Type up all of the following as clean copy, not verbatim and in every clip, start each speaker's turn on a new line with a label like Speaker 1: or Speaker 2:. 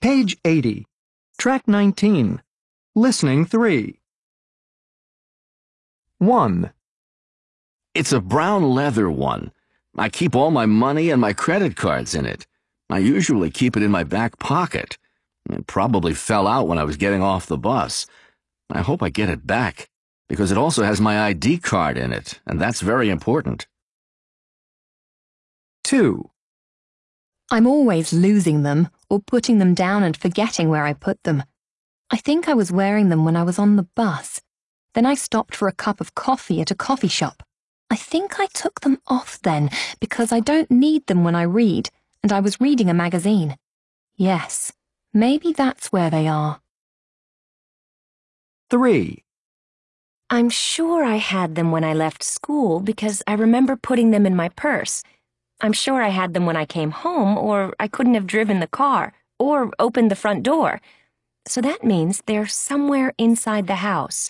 Speaker 1: Page 80. Track 19. Listening 3. 1.
Speaker 2: It's a brown leather one. I keep all my money and my credit cards in it. I usually keep it in my back pocket. It probably fell out when I was getting off the bus. I hope I get it back, because it also has my ID card in it, and that's very important.
Speaker 1: 2.
Speaker 3: I'm always losing them or putting them down and forgetting where I put them. I think I was wearing them when I was on the bus. Then I stopped for a cup of coffee at a coffee shop. I think I took them off then because I don't need them when I read, and I was reading a magazine. Yes, maybe that's where they are.
Speaker 1: 3.
Speaker 4: I'm sure I had them when I left school because I remember putting them in my purse. I'm sure I had them when I came home, or I couldn't have driven the car, or opened the front door. So that means they're somewhere inside the house.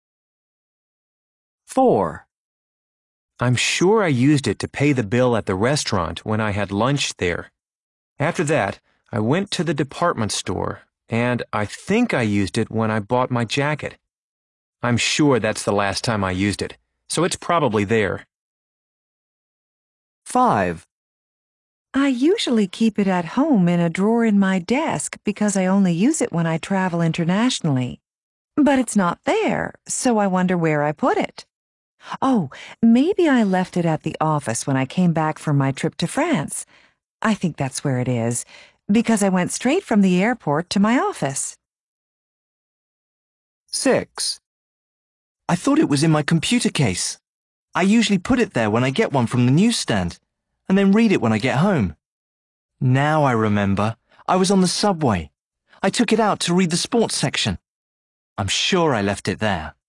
Speaker 1: 4.
Speaker 5: I'm sure I used it to pay the bill at the restaurant when I had lunch there. After that, I went to the department store, and I think I used it when I bought my jacket. I'm sure that's the last time I used it, so it's probably there.
Speaker 1: 5.
Speaker 6: I usually keep it at home in a drawer in my desk because I only use it when I travel internationally. But it's not there, so I wonder where I put it. Oh, maybe I left it at the office when I came back from my trip to France. I think that's where it is, because I went straight from the airport to my office.
Speaker 1: 6. I thought it was in my computer case. I usually put it there when I get one from the newsstand, and then read it when I get home. Now I remember. I was on the subway. I took it out to read the sports section. I'm sure I left it there.